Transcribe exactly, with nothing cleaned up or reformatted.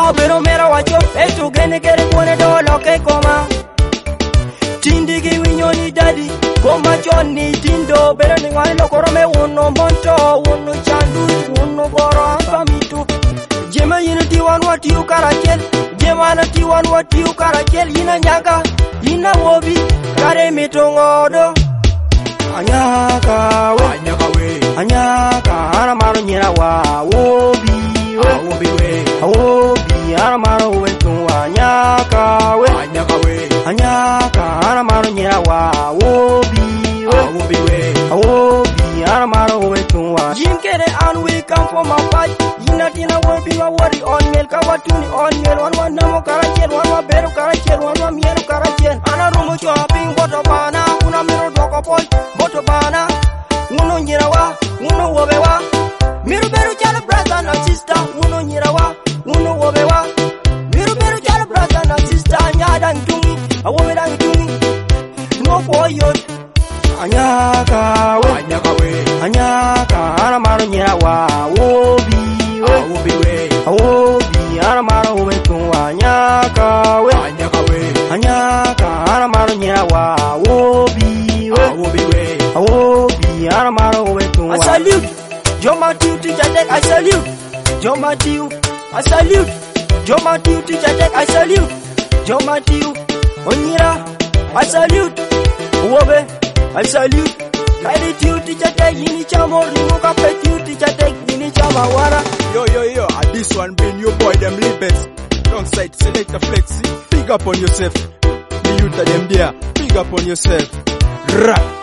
Mo biro mera wacho eto gene kere kone do loke koma. Tindi gi winyo ni daddy koma chon ni tindo bere ni ngani lokoro me uno monto uno chandu uno goro pamitu. Jema yina tiwan watiu karachel jema na tiwan watiu karachel yina nyaka yina wobi kare mitongodo. Anyaka we anyaka we anyaka ana maro nyera wa wobi we wobi we wobi ana maro we tu anyaka we anyaka we anyaka ana maro nyera wa wobi we wobi we wobi ana maro we tu jim kere and we come from a fight yina tina wobi wa worry on mel ka watuni on mel wan wan namo karachel wan wa beru karachel wan wa mieru karachel ana rumo shopping boto bana una mero doko pol boto bana uno nyira wa uno wobe wa miru beru chala brother na sister uno nyira wa uno wobe wa miru beru chala brother na sister nyada ntungi awobe da ntungi no koyo anyaka we anyaka we anyaka ana maro nyira wa wobi we wobi we wobi ana maro wobe tu anyaka we anyaka we anyaka ana maro nyira wa wobi we wobi we wobi ana maro wobe tu. I salute Joma Tiu teacher Tech, I salute Joma Tiu, I salute Joma Tiu teacher Tech, I salute Joma Tiu Onyira, I salute Wobe, I salute Kaidi Tiu teacher Tech, yini chamo rimuka pe Tiu teacher Tech, yini chama wara. Yo yo yo, and this one being your boy them Libes alongside Selector Flexi. Big up on yourself. The youth of them there, big up on yourself. Rah.